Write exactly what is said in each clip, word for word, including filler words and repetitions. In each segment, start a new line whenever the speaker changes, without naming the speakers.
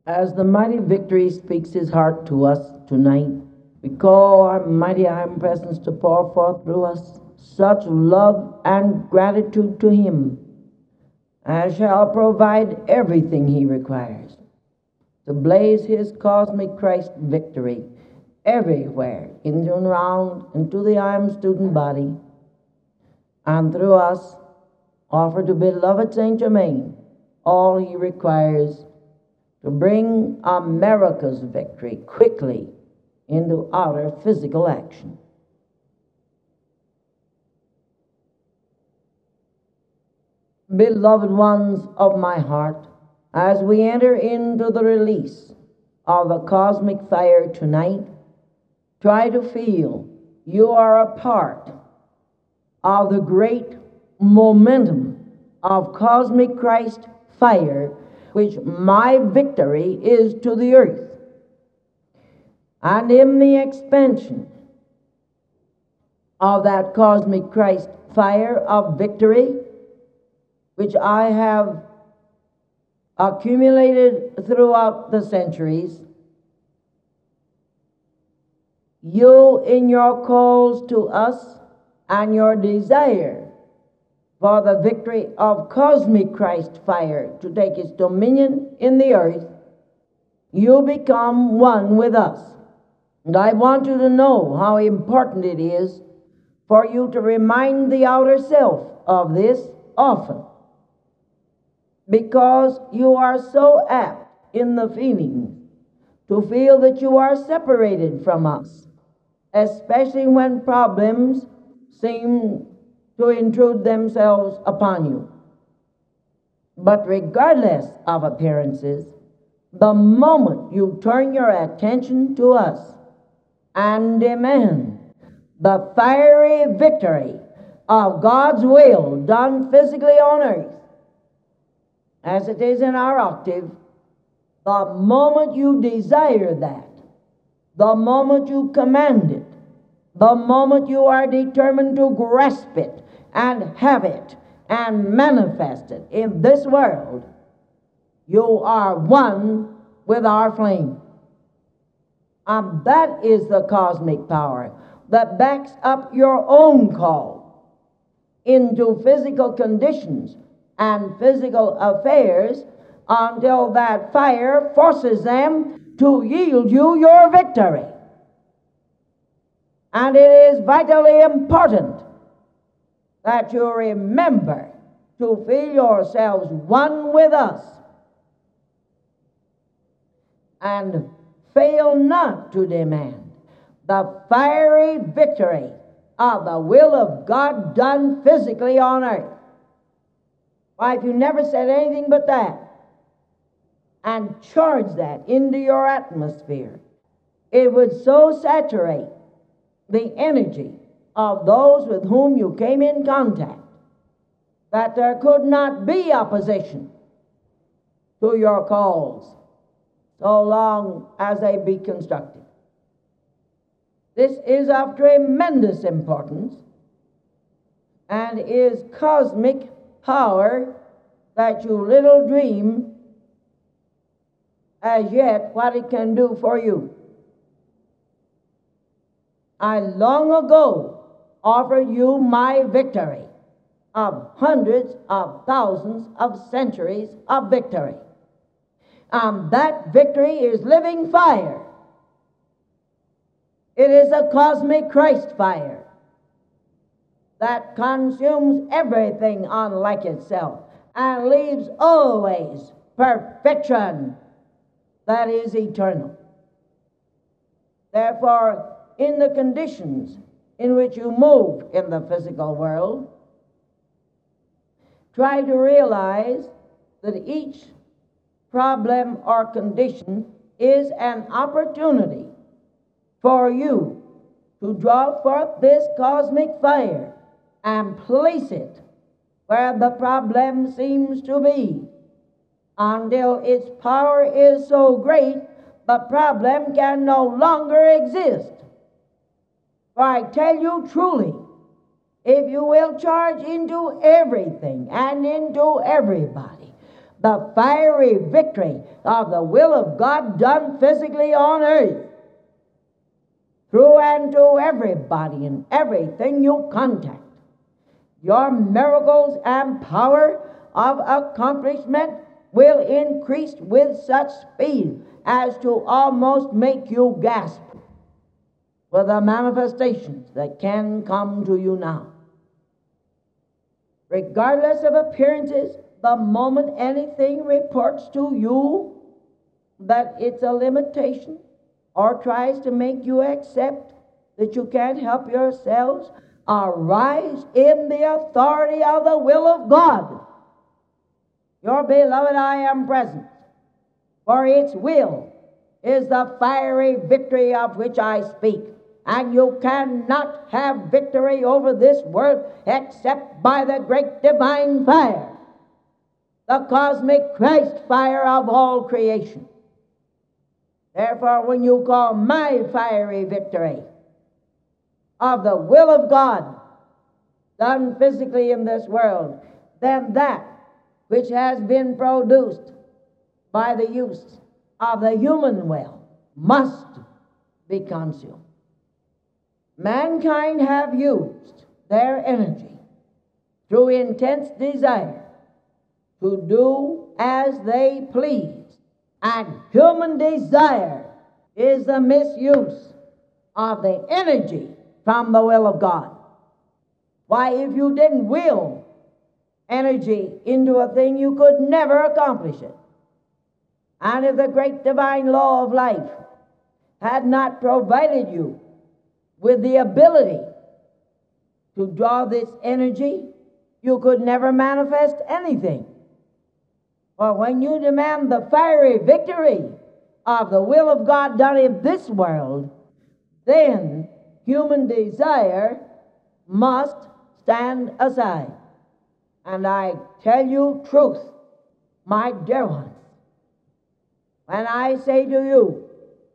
As the mighty victory speaks his heart to us tonight, we call our mighty iron presence to pour forth through us such love and gratitude to him as shall provide everything he requires to blaze his cosmic Christ victory everywhere, into and around, into the iron student body, and through us offer to beloved Saint Germain all he requires to bring America's victory quickly into outer physical action. Beloved ones of my heart, as we enter into the release of the cosmic fire tonight, try to feel you are a part of the great momentum of cosmic Christ fire, which my victory is to the earth. And in the expansion of that cosmic Christ fire of victory, which I have accumulated throughout the centuries, you in your calls to us and your desire for the victory of cosmic Christ fire to take its dominion in the earth, you become one with us. And I want you to know how important it is for you to remind the outer self of this often, because you are so apt in the feeling to feel that you are separated from us, especially when problems seem to intrude themselves upon you. But regardless of appearances, the moment you turn your attention to us and demand the fiery victory of God's will done physically on earth, as it is in our octave, the moment you desire that, the moment you command it, the moment you are determined to grasp it and have it and manifest it in this world, you are one with our flame. And that is the cosmic power that backs up your own call into physical conditions and physical affairs until that fire forces them to yield you your victory. And it is vitally important that you remember to feel yourselves one with us, and fail not to demand the fiery victory of the will of God done physically on earth. Why, if you never said anything but that, and charge that into your atmosphere, it would so saturate the energy of those with whom you came in contact that there could not be opposition to your calls so long as they be constructive. This is of tremendous importance and is cosmic power that you little dream as yet what it can do for you. I long ago offered you my victory of hundreds of thousands of centuries of victory. And that victory is living fire. It is a cosmic Christ fire that consumes everything unlike itself and leaves always perfection that is eternal. Therefore, in the conditions in which you move in the physical world, try to realize that each problem or condition is an opportunity for you to draw forth this cosmic fire and place it where the problem seems to be, until its power is so great the problem can no longer exist. For I tell you truly, if you will charge into everything and into everybody the fiery victory of the will of God done physically on earth, through and to everybody and everything you contact. Your miracles and power of accomplishment will increase with such speed as to almost make you gasp for the manifestations that can come to you now. Regardless of appearances, the moment anything reports to you that it's a limitation or tries to make you accept that you can't help yourselves, arise in the authority of the will of God. Your beloved I am present, for its will is the fiery victory of which I speak. And you cannot have victory over this world except by the great divine fire, the cosmic Christ fire of all creation. Therefore, when you call my fiery victory of the will of God done physically in this world, then that which has been produced by the use of the human will must be consumed. Mankind have used their energy through intense desire to do as they please. And human desire is the misuse of the energy from the will of God. Why, if you didn't will energy into a thing, you could never accomplish it. And if the great divine law of life had not provided you with the ability to draw this energy, you could never manifest anything. For when you demand the fiery victory of the will of God done in this world, then human desire must stand aside. And I tell you truth, my dear ones, when I say to you,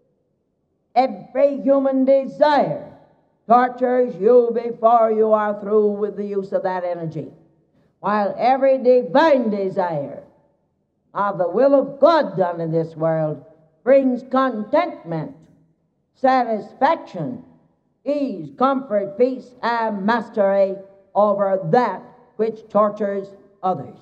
every human desire tortures you before you are through with the use of that energy, while every divine desire of the will of God done in this world brings contentment, satisfaction, ease, comfort, peace, and mastery over that which tortures others.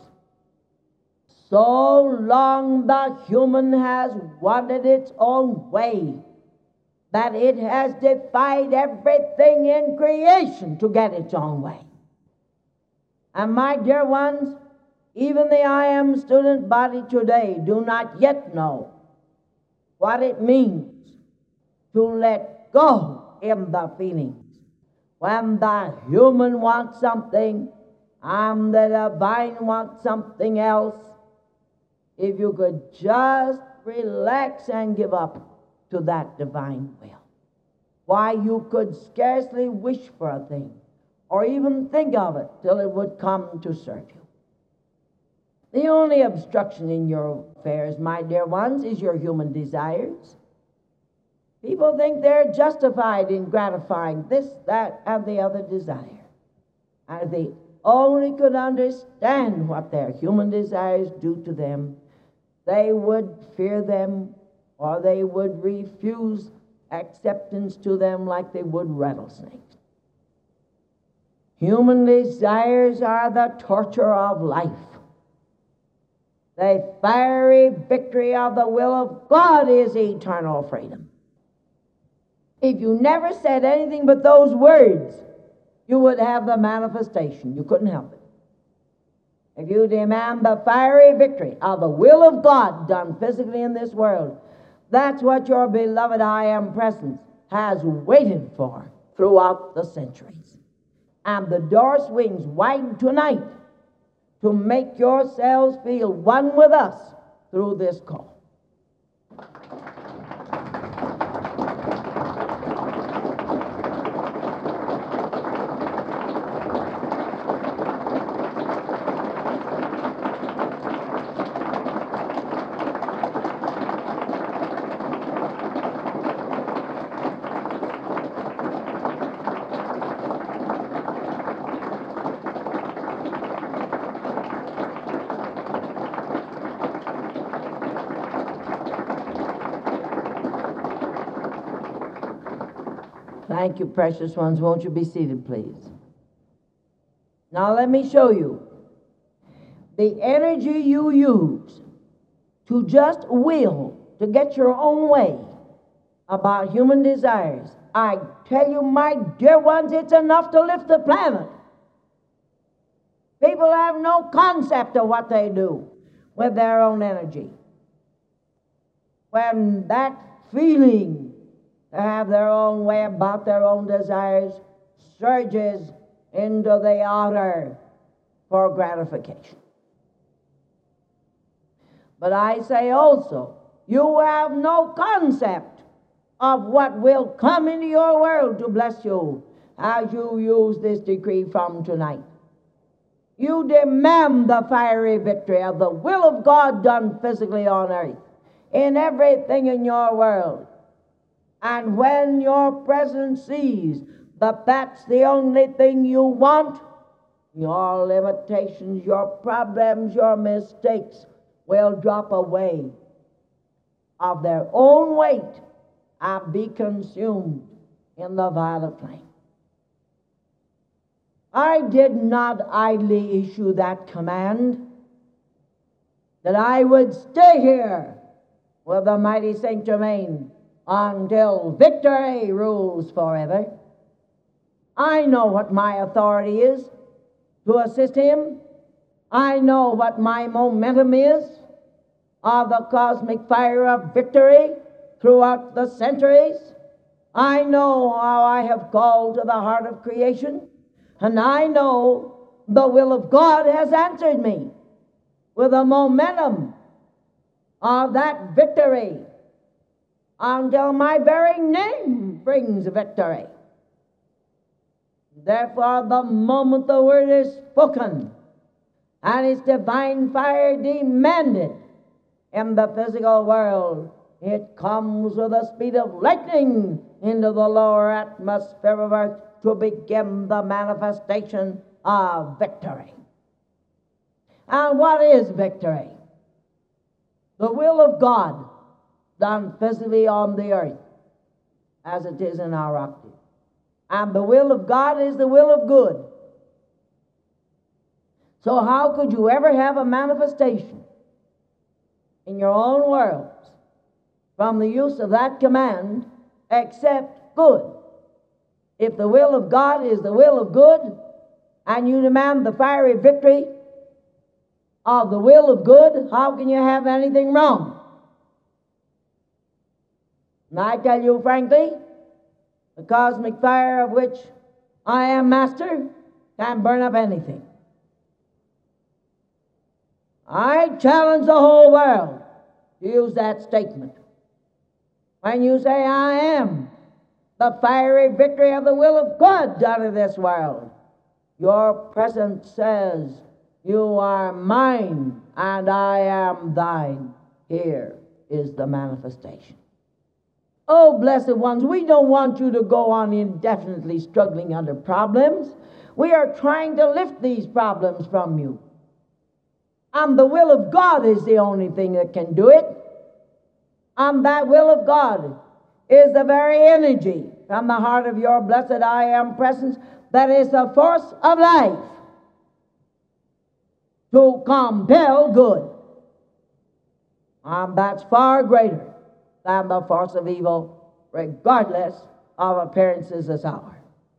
So long the human has wanted its own way, that it has defied everything in creation to get its own way. And my dear ones, even the I Am student body today do not yet know what it means to let go in the feelings. When the human wants something and the divine wants something else, if you could just relax and give up to that divine will, why, you could scarcely wish for a thing or even think of it till it would come to serve you. The only obstruction in your affairs, my dear ones, is your human desires. People think they're justified in gratifying this, that, and the other desire. And if they only could understand what their human desires do to them, they would fear them, or they would refuse acceptance to them like they would rattlesnakes. Human desires are the torture of life. The fiery victory of the will of God is eternal freedom. If you never said anything but those words, you would have the manifestation. You couldn't help it. If you demand the fiery victory of the will of God done physically in this world, that's what your beloved I Am presence has waited for throughout the centuries. And the door swings wide tonight to make yourselves feel one with us through this call. Thank you, precious ones. Won't you be seated, please? Now let me show you. The energy you use to just will, to get your own way about human desires, I tell you, my dear ones, it's enough to lift the planet. People have no concept of what they do with their own energy. When that feeling to have their own way about their own desires surges into the outer for gratification. But I say also, you have no concept of what will come into your world to bless you as you use this decree from tonight. You demand the fiery victory of the will of God done physically on earth, in everything in your world. And when your presence sees that that's the only thing you want, your limitations, your problems, your mistakes will drop away of their own weight and be consumed in the violet flame. I did not idly issue that command that I would stay here with the mighty Saint Germain until victory rules forever. I know what my authority is to assist him. I know what my momentum is of the cosmic fire of victory throughout the centuries. I know how I have called to the heart of creation, and I know the will of God has answered me with the momentum of that victory until my very name brings victory. Therefore, the moment the word is spoken and its divine fire demanded in the physical world, it comes with the speed of lightning into the lower atmosphere of earth to begin the manifestation of victory. And what is victory? The will of God done physically on the earth as it is in our octave. And the will of God is the will of good. So how could you ever have a manifestation in your own worlds from the use of that command except good? If the will of God is the will of good, and you demand the fiery victory of the will of good, how can you have anything wrong? And I tell you frankly, the cosmic fire of which I am master can burn up anything. I challenge the whole world to use that statement. When you say, I am the fiery victory of the will of God done in this world, your presence says, you are mine and I am thine. Here is the manifestation. Oh, blessed ones, we don't want you to go on indefinitely struggling under problems. We are trying to lift these problems from you. And the will of God is the only thing that can do it. And that will of God is the very energy from the heart of your blessed I am presence that is the force of life to compel good. And that's far greater than the force of evil, regardless of appearances this hour.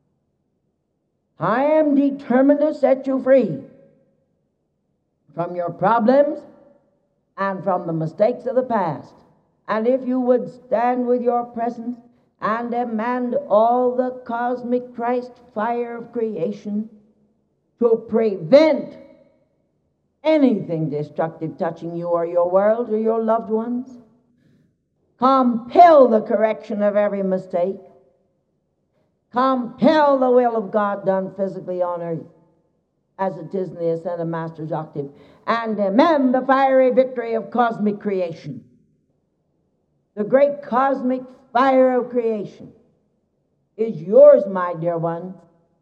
I am determined to set you free from your problems and from the mistakes of the past. And if you would stand with your presence and demand all the cosmic Christ fire of creation to prevent anything destructive touching you or your world or your loved ones, compel the correction of every mistake, compel the will of God done physically on earth as it is in the ascended Master's octave, and demand the fiery victory of cosmic creation. The great cosmic fire of creation is yours, my dear ones.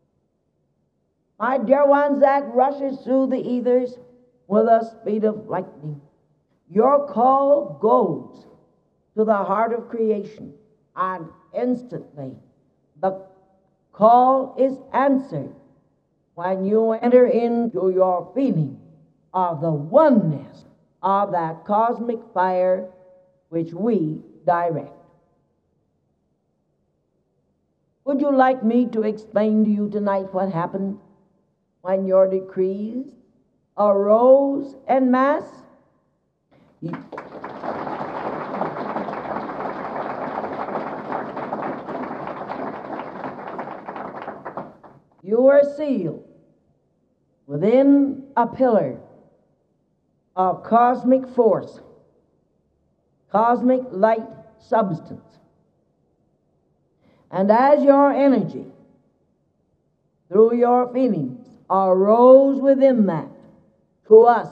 My dear ones, that rushes through the ethers with the speed of lightning. Your call goes to the heart of creation, and instantly The call is answered when you enter into your feeling of the oneness of that cosmic fire which we direct. Would you like me to explain to you tonight what happened when your decrees arose en masse? You, you were sealed within a pillar of cosmic force, cosmic light substance. And as your energy, through your feelings, arose within that, to us,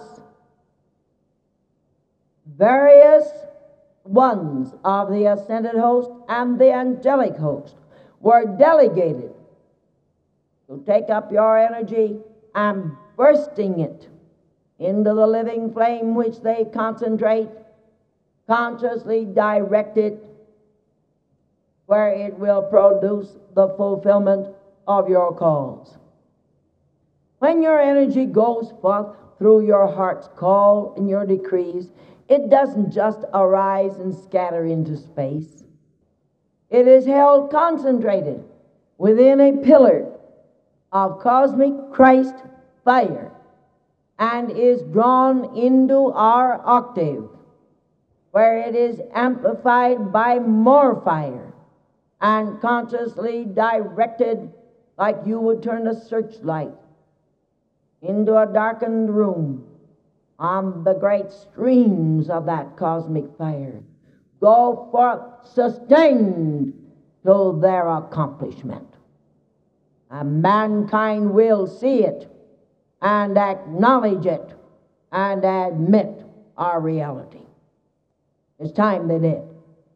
various ones of the ascended host and the angelic host were delegated to take up your energy and bursting it into the living flame which they concentrate, consciously direct it where it will produce the fulfillment of your calls. When your energy goes forth through your heart's call and your decrees, it doesn't just arise and scatter into space. It is held concentrated within a pillar of cosmic Christ fire and is drawn into our octave, where it is amplified by more fire and consciously directed like you would turn a searchlight into a darkened room on the great streams of that cosmic fire. Go forth sustained to their accomplishment. And mankind will see it and acknowledge it and admit our reality. It's time they did.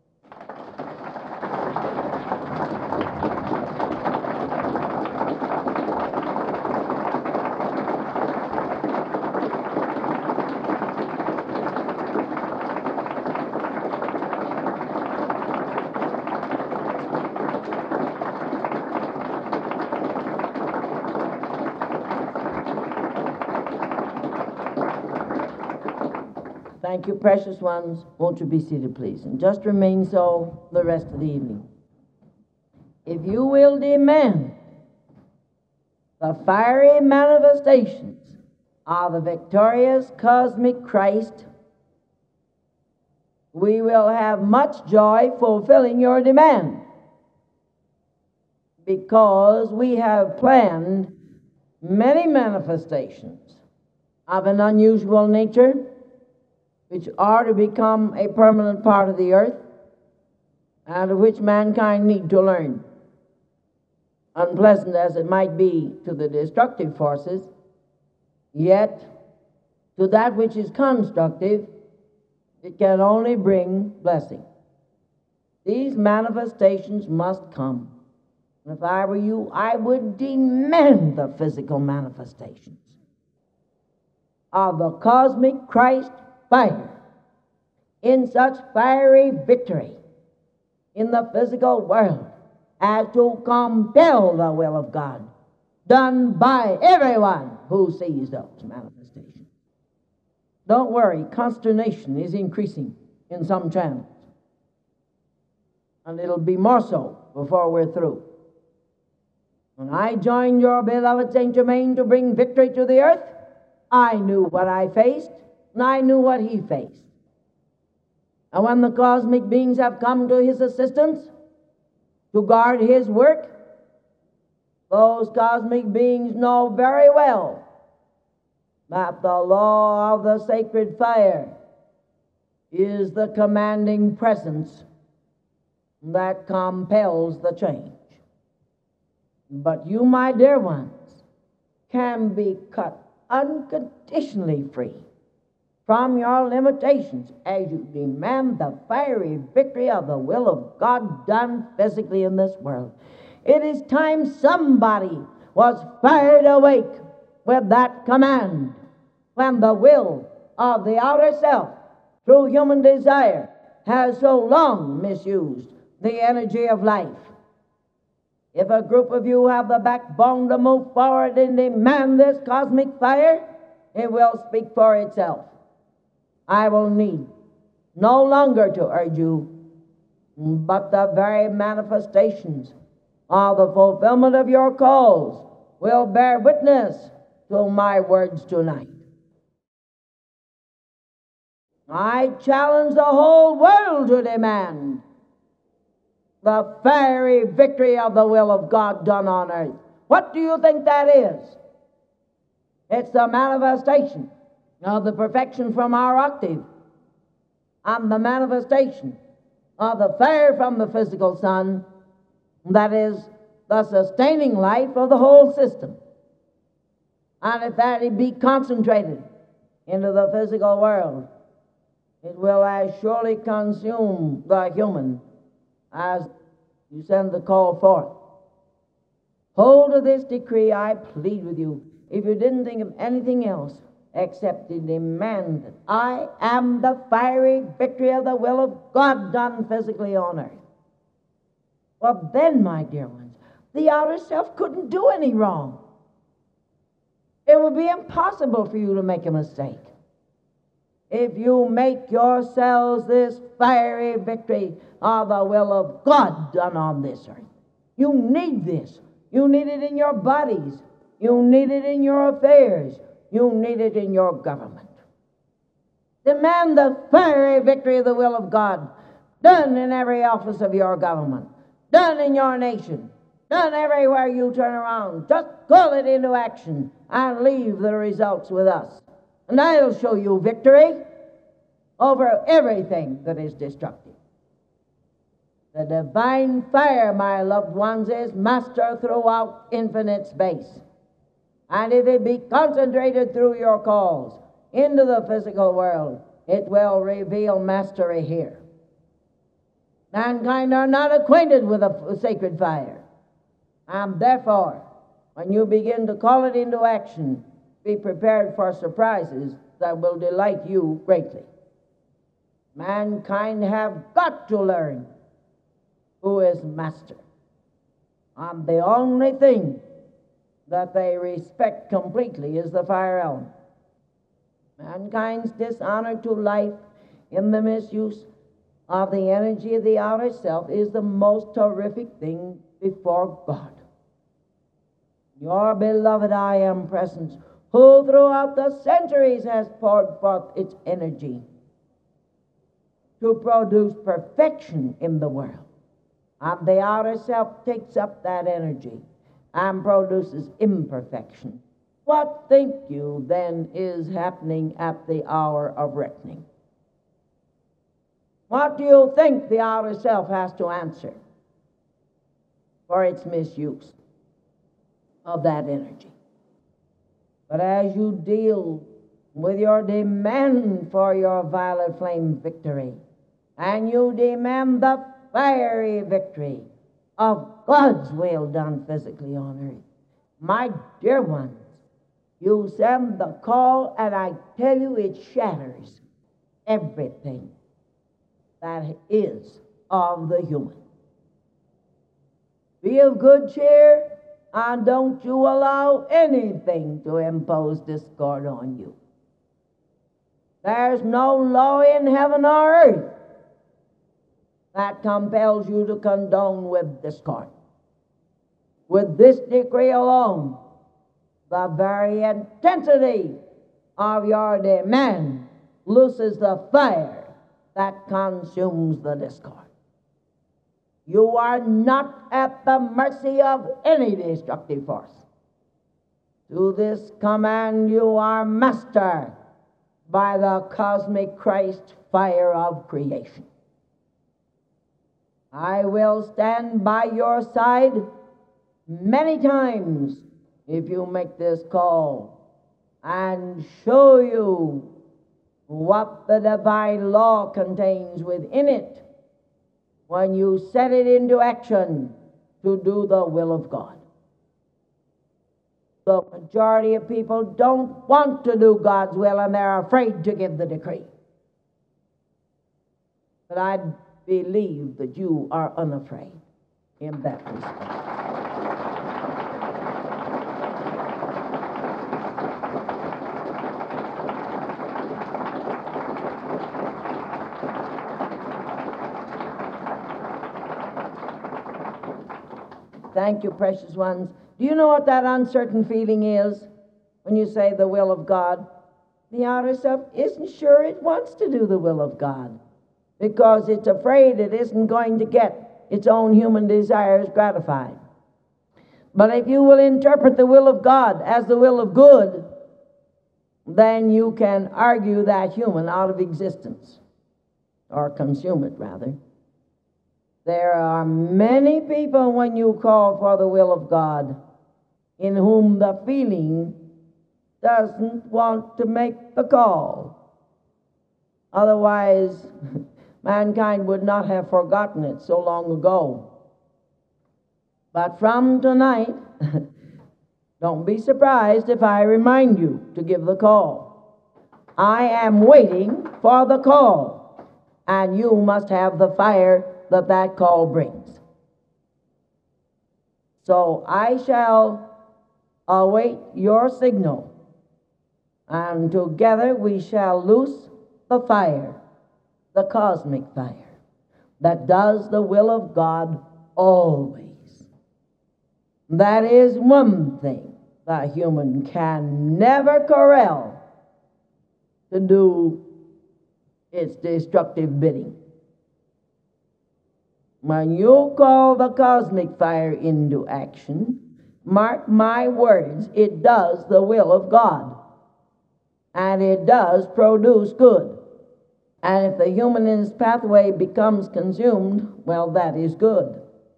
Thank you, precious ones. Won't you be seated, please? And just remain so the rest of the evening. If you will demand the fiery manifestations of the victorious cosmic Christ, we will have much joy fulfilling your demand, because we have planned many manifestations of an unusual nature which are to become a permanent part of the earth and of which mankind need to learn. Unpleasant as it might be to the destructive forces, yet to that which is constructive, it can only bring blessing. These manifestations must come. And if I were you, I would demand the physical manifestations of the cosmic Christ fire in such fiery victory in the physical world as to compel the will of God done by everyone who sees those manifestations. Don't worry, consternation is increasing in some channels, and it'll be more so before we're through. When I joined your beloved Saint Germain to bring victory to the earth, I knew what I faced, and I knew what he faced. And when the cosmic beings have come to his assistance to guard his work, those cosmic beings know very well that the law of the sacred fire is the commanding presence that compels the change. But you, my dear ones, can be cut unconditionally free from your limitations as you demand the fiery victory of the will of God done physically in this world. It is time somebody was fired awake with that command when the will of the outer self, through human desire, has so long misused the energy of life. If a group of you have the backbone to move forward and demand this cosmic fire, it will speak for itself. I will need no longer to urge you, but the very manifestations of the fulfillment of your calls will bear witness to my words tonight. I challenge the whole world to demand the fiery victory of the will of God done on earth. What do you think that is? It's the manifestation of the perfection from our octave and the manifestation of the fire from the physical sun that is the sustaining life of the whole system. And if that be concentrated into the physical world, it will as surely consume the human as you send the call forth. Hold of this decree, I plead with you, if you didn't think of anything else except to demand that I am the fiery victory of the will of God done physically on earth. Well, then, my dear ones, the outer self couldn't do any wrong. It would be impossible for you to make a mistake. If you make yourselves this fiery victory of the will of God done on this earth. You need this. You need it in your bodies. You need it in your affairs. You need it in your government. Demand the fiery victory of the will of God done in every office of your government, done in your nation, done everywhere you turn around. Just call it into action and leave the results with us. And I'll show you victory over everything that is destructive. The divine fire, my loved ones, is master throughout infinite space. And if it be concentrated through your calls into the physical world, it will reveal mastery here. Mankind are not acquainted with a sacred fire. And therefore, when you begin to call it into action, be prepared for surprises that will delight you greatly. Mankind have got to learn who is master. And the only thing that they respect completely is the fire element. Mankind's dishonor to life in the misuse of the energy of the outer self is the most terrific thing before God. Your beloved I Am presence, who throughout the centuries has poured forth its energy to produce perfection in the world. And the outer self takes up that energy and produces imperfection. What think you then is happening at the hour of reckoning? What do you think the outer self has to answer for its misuse of that energy? But as you deal with your demand for your violet flame victory, and you demand the fiery victory of God's will done physically on earth, my dear ones, you send the call, and I tell you it shatters everything that is of the human. Be of good cheer, and don't you allow anything to impose discord on you. There's no law in heaven or earth that compels you to condone with discord. With this decree alone, the very intensity of your demand looses the fire that consumes the discord. You are not at the mercy of any destructive force. To this command you are master by the cosmic Christ fire of creation. I will stand by your side many times if you make this call and show you what the divine law contains within it when you set it into action to do the will of God. The majority of people don't want to do God's will, and they're afraid to give the decree. But I believe that you are unafraid in that respect. Thank you, precious ones. Do you know what that uncertain feeling is when you say the will of God? The outer self isn't sure it wants to do the will of God because it's afraid it isn't going to get its own human desires gratified. But if you will interpret the will of God as the will of good, then you can argue that human out of existence, or consume it rather. There are many people, when you call for the will of God, in whom the feeling doesn't want to make the call. Otherwise, mankind would not have forgotten it so long ago. But from tonight, don't be surprised if I remind you to give the call. I am waiting for the call, and you must have the fire that that call brings. So I shall await your signal, and together we shall loose the fire, the cosmic fire, that does the will of God always. That is one thing the human can never corral to do its destructive bidding. When you call the cosmic fire into action, mark my words, it does the will of God. And it does produce good. And if the human in its pathway becomes consumed, well, that is good.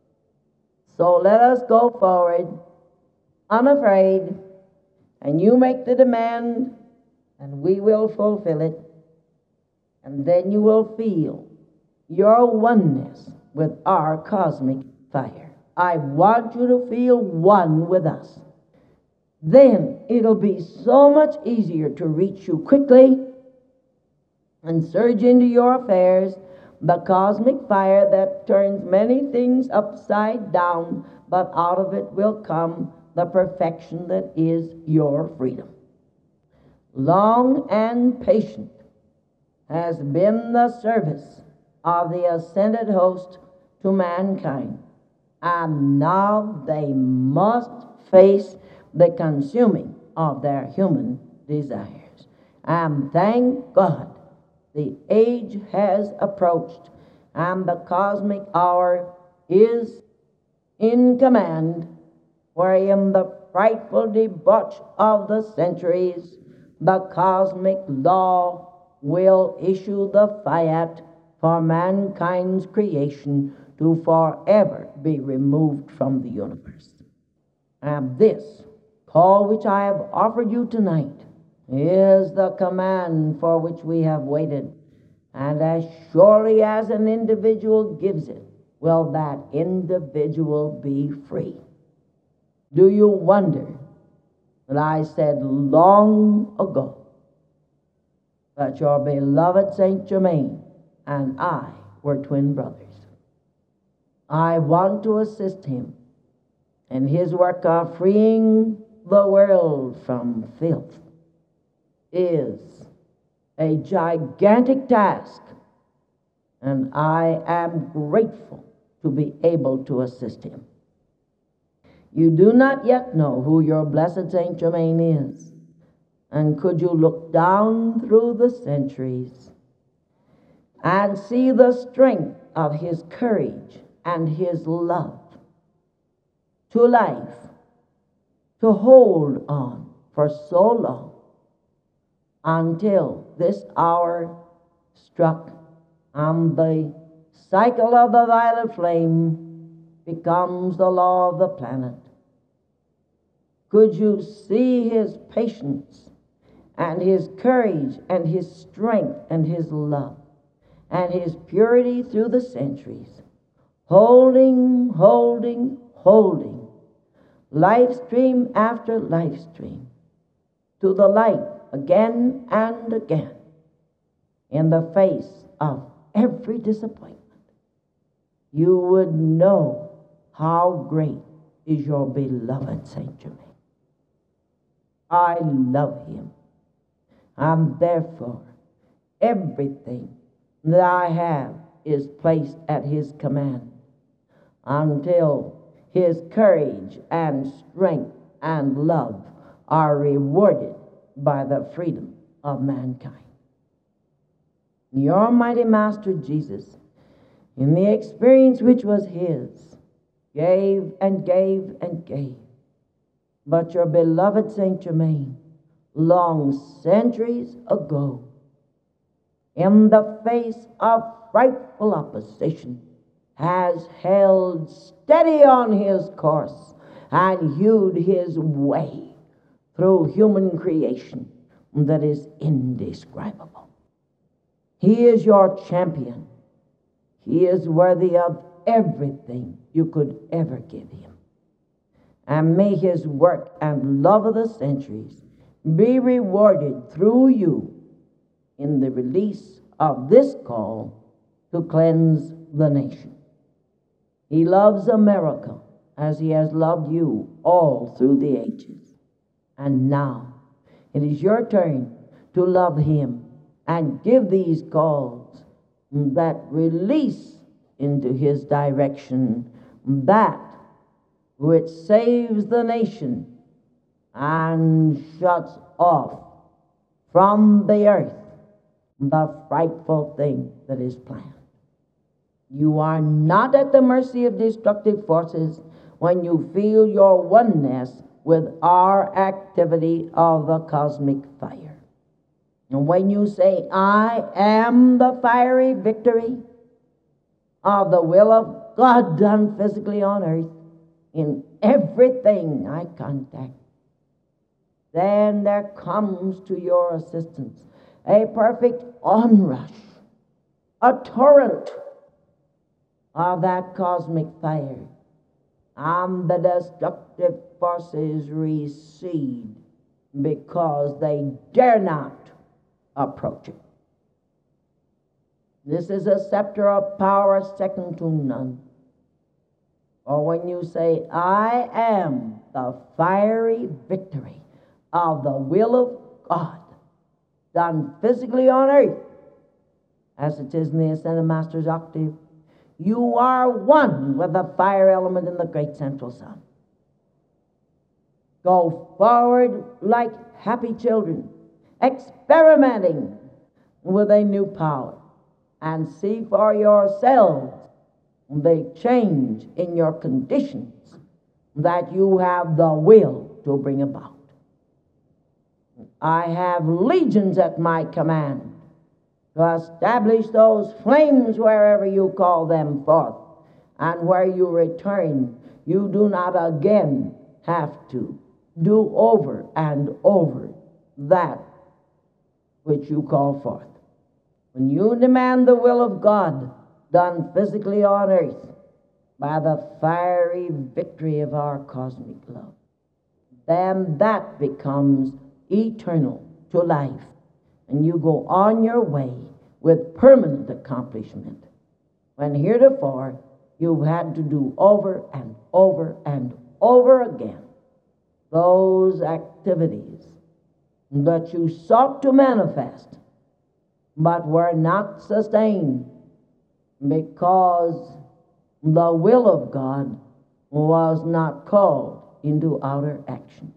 So let us go forward, unafraid, and you make the demand, and we will fulfill it. And then you will feel your oneness with our cosmic fire. I want you to feel one with us. Then it'll be so much easier to reach you quickly and surge into your affairs, the cosmic fire that turns many things upside down, but out of it will come the perfection that is your freedom. Long and patient has been the service of the ascended host to mankind, and now they must face the consuming of their human desires. And thank God, the age has approached, and the cosmic hour is in command, wherein the frightful debauch of the centuries, the cosmic law will issue the fiat for mankind's creation to forever be removed from the universe. And this call which I have offered you tonight is the command for which we have waited. And as surely as an individual gives it, will that individual be free. Do you wonder that I said long ago that your beloved Saint Germain and I were twin brothers? I want to assist him in his work of freeing the world from filth. Is a gigantic task, and I am grateful to be able to assist him. You do not yet know who your blessed Saint Germain is, and could you look down through the centuries and see the strength of his courage and his love to life, to hold on for so long, until this hour struck and the cycle of the violet flame becomes the law of the planet. Could you see his patience and his courage and his strength and his love and his purity through the centuries, holding, holding, holding, life stream after life stream to the light again and again in the face of every disappointment? You would know how great is your beloved Saint Germain. I love him, and therefore everything that I have is placed at his command until his courage and strength and love are rewarded by the freedom of mankind. Your mighty Master Jesus, in the experience which was his, gave and gave and gave. But your beloved Saint Germain, long centuries ago, in the face of frightful opposition, has held steady on his course and hewed his way through human creation that is indescribable. He is your champion. He is worthy of everything you could ever give him. And may his work and love of the centuries be rewarded through you in the release of this call to cleanse the nation. He loves America as he has loved you all through the ages. And now it is your turn to love him and give these calls that release into his direction that which saves the nation and shuts off from the earth the frightful thing that is planned. You are not at the mercy of destructive forces when you feel your oneness with our activity of the cosmic fire. And when you say, I am the fiery victory of the will of God done physically on earth in everything I contact, then there comes to your assistance a perfect onrush, a torrent of that cosmic fire, and the destructive forces recede because they dare not approach it. This is a scepter of power second to none. Or when you say, I am the fiery victory of the will of God done physically on earth, as it is in the Ascended Master's octave, you are one with the fire element in the great central sun. Go forward like happy children, experimenting with a new power, and see for yourselves the change in your conditions that you have the will to bring about. I have legions at my command to establish those flames wherever you call them forth, and where you return, you do not again have to do over and over that which you call forth. When you demand the will of God done physically on earth by the fiery victory of our cosmic love, then that becomes eternal to life, and you go on your way with permanent accomplishment, when heretofore you've had to do over and over and over again those activities that you sought to manifest but were not sustained because the will of God was not called into outer action.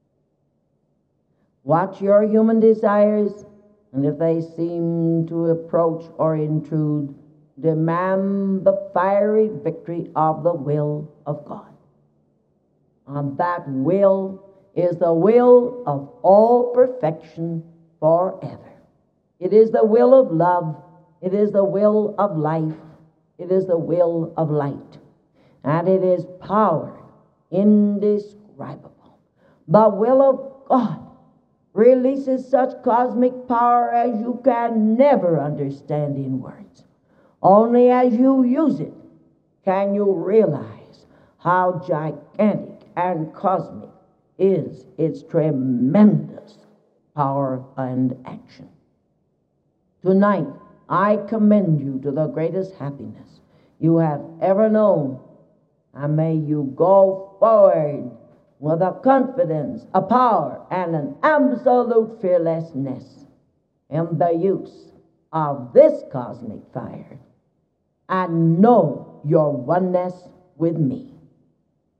Watch your human desires, and if they seem to approach or intrude, demand the fiery victory of the will of God. And that will is the will of all perfection forever. It is the will of love. It is the will of life. It is the will of light. And it is power indescribable. The will of God releases such cosmic power as you can never understand in words. Only as you use it can you realize how gigantic and cosmic is its tremendous power and action. Tonight, I commend you to the greatest happiness you have ever known, and may you go forward with a confidence, a power, and an absolute fearlessness in the use of this cosmic fire, and know your oneness with me.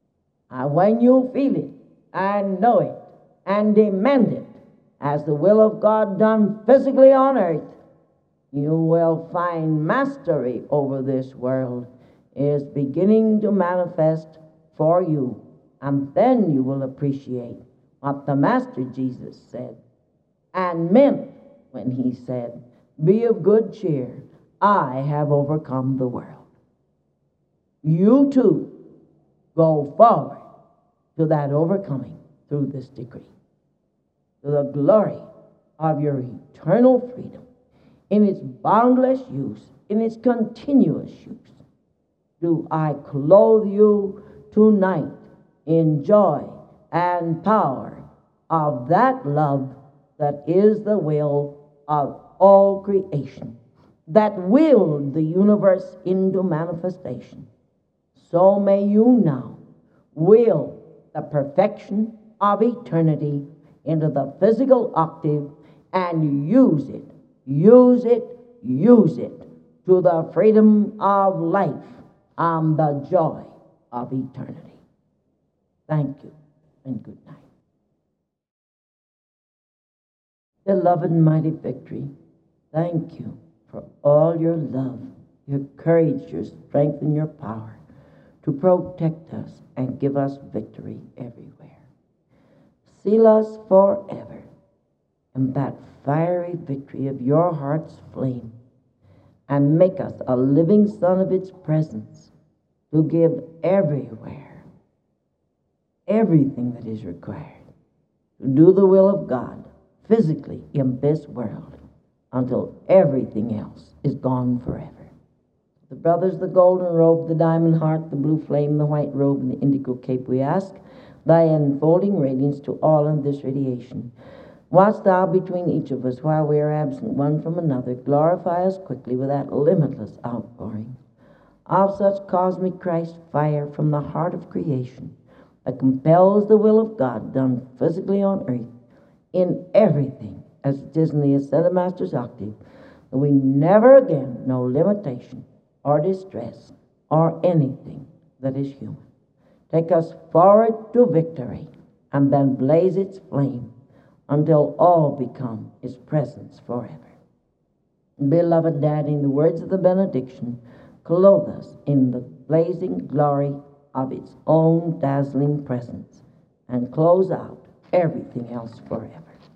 And when you feel it and know it and demand it as the will of God done physically on earth, you will find mastery over this world is beginning to manifest for you. And then you will appreciate what the Master Jesus said and meant when he said, "Be of good cheer, I have overcome the world." You too go forward to that overcoming through this decree, to the glory of your eternal freedom, in its boundless use, in its continuous use. Do I clothe you tonight in joy and power of that love that is the will of all creation, that willed the universe into manifestation. So may you now will the perfection of eternity into the physical octave and use it, use it, use it to the freedom of life and the joy of eternity. Thank you and good night. Beloved mighty Victory, thank you for all your love, your courage, your strength, and your power to protect us and give us victory everywhere. Seal us forever in that fiery victory of your heart's flame, and make us a living son of its presence to give everywhere everything that is required to do the will of God physically in this world until everything else is gone forever. The brothers, the golden robe, the diamond heart, the blue flame, the white robe, and the indigo cape, we ask thy enfolding radiance to all in this radiation. Watch thou between each of us while we are absent one from another. Glorify us quickly with that limitless outpouring of such cosmic Christ fire from the heart of creation that compels the will of God done physically on earth in everything as it is in the ascended Master's octave, that we never again know limitation or distress or anything that is human. Take us forward to victory and then blaze its flame until all become his presence forever. Beloved Daddy, in the words of the benediction, clothe us in the blazing glory of its own dazzling presence and close out everything else forever.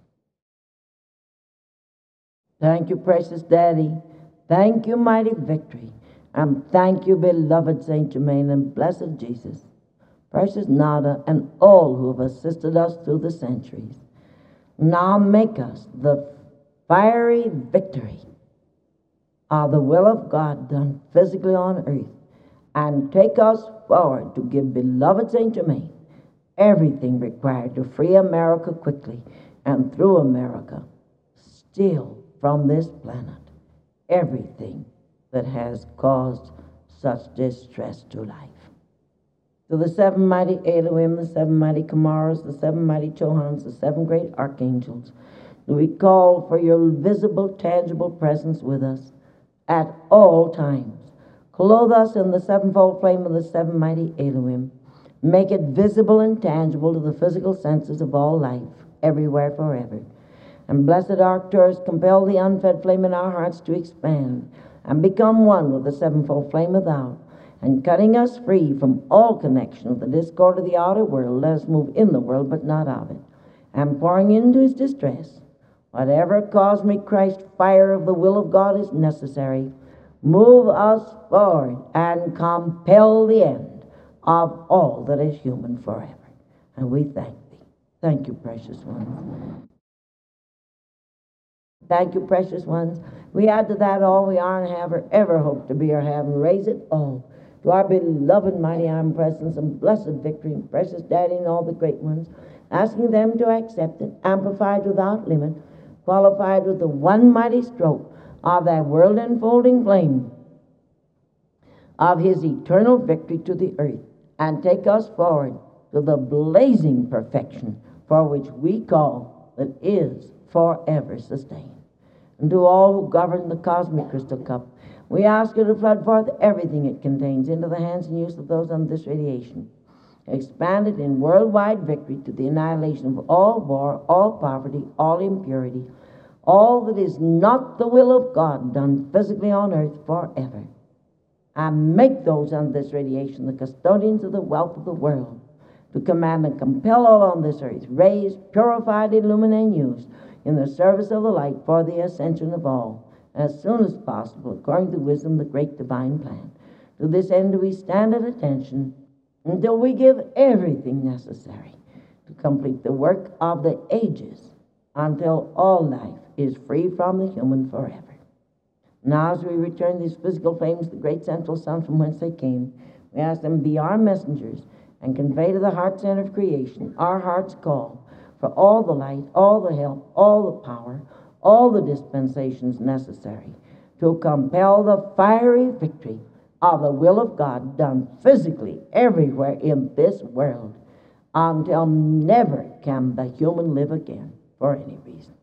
Thank you, precious Daddy. Thank you, mighty Victory. And thank you, beloved Saint Germain and blessed Jesus, precious Nada, and all who have assisted us through the centuries. Now make us the fiery victory of the will of God done physically on earth, and take us forward to give beloved Saint Germain everything required to free America quickly, and through America steal from this planet everything that has caused such distress to life. To the seven mighty Elohim, the seven mighty Kamaras, the seven mighty Chohans, the seven great archangels, do we call for your visible, tangible presence with us at all times. Clothe us in the sevenfold flame of the seven mighty Elohim. Make it visible and tangible to the physical senses of all life, everywhere, forever. And blessed Arcturus, compel the unfed flame in our hearts to expand and become one with the sevenfold flame without, and cutting us free from all connection with the discord of the outer world, let us move in the world but not of it, and pouring into his distress whatever cosmic Christ fire of the will of God is necessary, move us forward and compel the end of all that is human forever. And we thank thee. Thank you, precious ones. Thank you, precious ones. We add to that all we are and have or ever hope to be or have, and raise it all to our beloved mighty omnipresence and blessed Victory and precious Daddy and all the great ones, asking them to accept it, amplified without limit, qualified with the one mighty stroke of that world enfolding flame of his eternal victory to the earth, and take us forward to the blazing perfection for which we call that is forever sustained. And to all who govern the cosmic crystal cup, we ask you to flood forth everything it contains into the hands and use of those under this radiation, expanded in worldwide victory to the annihilation of all war, all poverty, all impurity, all that is not the will of God done physically on earth forever. And make those under this radiation the custodians of the wealth of the world, to command and compel all on this earth, raised, purified, illuminated, and used in the service of the light for the ascension of all, as soon as possible, according to wisdom, the great divine plan. To this end do we stand at attention until we give everything necessary to complete the work of the ages, until all life is free from the human forever. Now, as we return these physical flames, the great central sun from whence they came, we ask them be our messengers and convey to the heart center of creation our heart's call for all the light, all the help, all the power, all the dispensations necessary to compel the fiery victory of the will of God done physically everywhere in this world, until never can the human live again for any reason.